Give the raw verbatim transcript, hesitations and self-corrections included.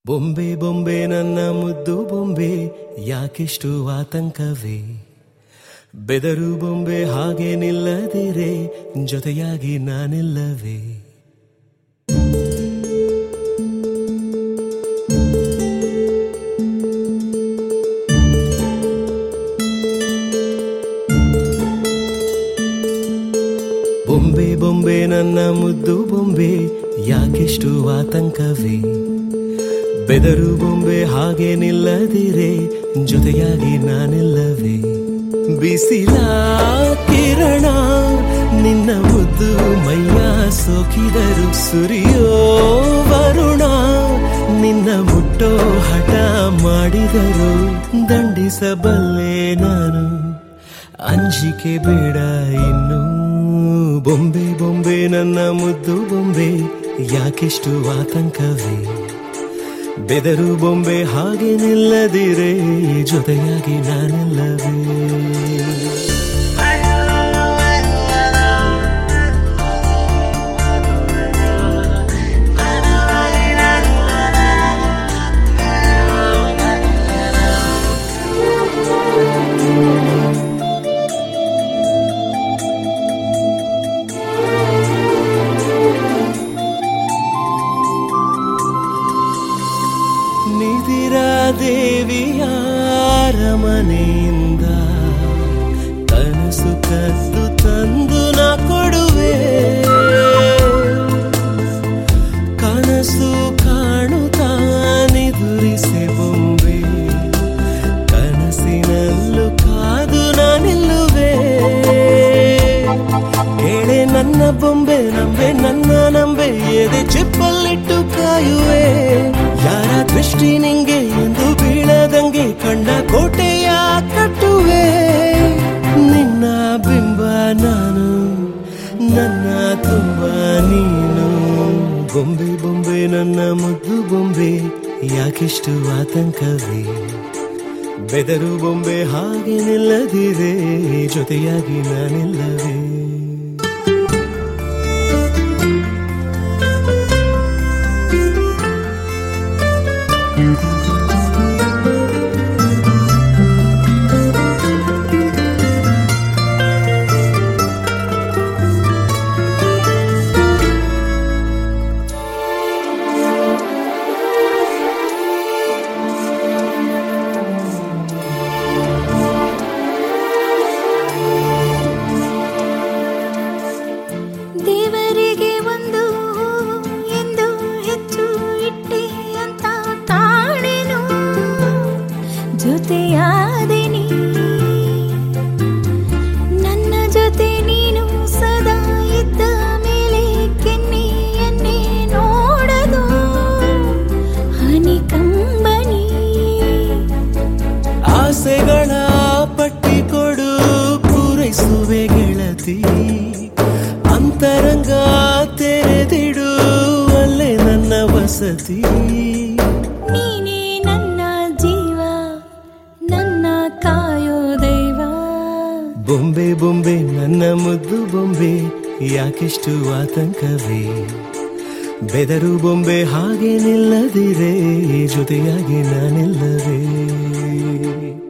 ಬೊಂಬೆ ಬೊಂಬೆ ನನ್ನ ಮುದ್ದು ಬೊಂಬೆ, ಯಾಕೆಷ್ಟು ಆತಂಕವೇ? ಬೆದರು ಬೊಂಬೆ ಹಾಗೆ ನಿಲ್ಲದಿರೆ, ಜೊತೆಯಾಗಿ ನಾನಿಲ್ಲವೇ? ಬೊಂಬೆ ಬೊಂಬೆ ನನ್ನ ಮುದ್ದು ಬೊಂಬೆ, ಯಾಕೆಷ್ಟು ಆತಂಕವೇ? ಬೆದರು ಬೊಂಬೆ ಹಾಗೆ ನಿಲ್ಲದಿರೆ, ಜೊತೆಯಾಗಿ ನಾನಿಲ್ಲವೇ? ಬಿಸಿಲ ಕಿರಣ ನಿನ್ನ ಮುದ್ದು ಮೈಯ ಸೋಕಿದರು, ಸುರಿಯೋ ವರುಣ ನಿನ್ನ ಮುಟ್ಟೋ ಹಠ ಮಾಡಿದರು. ದಂಡಿಸಬಲ್ಲೆ ನಾನು, ಅಂಜಿಕೆ ಬೇಡ ಇನ್ನು. ಬೊಂಬೆ ಬೊಂಬೆ ನನ್ನ ಮುದ್ದು ಬೊಂಬೆ, ಯಾಕೆಷ್ಟು ಆತಂಕವೇ? ಬೆದರು ಬೊಂಬೆ ಹಾಗೆ ನಿಲ್ಲದಿರೆ, ಜೊತೆಯಾಗಿ ನಾನಿಲ್ಲವೇ? ದೇವಿಯ ಅರಮನೆಯಿಂದ ಕನಸು ಕದ್ದು ತಂದು ನಾ ಕೊಡುವೆ. ಕನಸು ಕಾಣುತ್ತಾ ನಿದುರಿಸೆ ಬೊಂಬೆ, ಕನಸಿನಲ್ಲೂ ಕಾದು ನಾ ನಿಲ್ಲುವೆ. ಕೇಳೆ ನನ್ನ ಬೊಂಬೆ, ನಂಬೆ ನನ್ನ ನಂಬೆ, ಎದೆ ಚಿಪ್ಪಲ್ಲಿಟ್ಟು ಕಾಯುವೆ. ಯಾರ ದೃಷ್ಟಿ ನಿಂಗೆ ಎಂದು ಬೀಳದಂಗೆ, ಕಣ್ಣ ಕೋಟೆಯ ಕಟ್ಟುವೆ. ನಿನ್ನ ಬಿಂಬ ನಾನು, ನನ್ನ ತುಂಬ ನೀನು. ಬೊಂಬೆ ಬೊಂಬೆ ನನ್ನ ಮುದ್ದು ಬೊಂಬೆ, ಯಾಕೆಷ್ಟು ಆತಂಕವೇ? ಬೆದರು ಬೊಂಬೆ ಹಾಗೆ ನಿಲ್ಲದಿರೆ, ಜೊತೆಯಾಗಿ ನಾನಿಲ್ಲವೇ? ದೇವರಿಗೆ ಒಂದು ಎಂದು ಹೆಚ್ಚು ಇಟ್ಟೆ ಅಂತ ಕಾಣೆನು, ಜೊತೆಯಾದೆ ನೀ ನನ್ನ ಜೊತೆ. ನೀನು ಸದಾ ಇದ್ದ ಮೇಲೆ ಕೆನ್ನೆಯನ್ನೇ ನೋಡದು ಹನಿ ಕಂಬನಿ. ಆಸೆಗಳ ಪಟ್ಟಿ ಕೊಡು, ಪೂರೈಸುವೆ ಗೆಳತಿ. ಅಂತರಂಗ ತೆರೆದಿಡು, ಅಲ್ಲೇ ನನ್ನ ವಸತಿ. ನೀನೇ ನನ್ನ ಜೀವ, ನನ್ನ ಕಾಯೋ ದೈವ. ಬೊಂಬೆ ಬೊಂಬೆ ನನ್ನ ಮುದ್ದು ಬೊಂಬೆ, ಯಾಕೆಷ್ಟು ಆತಂಕವೇ? ಬೆದರು ಬೊಂಬೆ ಹಾಗೆ ನಿಲ್ಲದಿರೆ, ಜೊತೆಯಾಗಿ ನಾನಿಲ್ಲವೇ?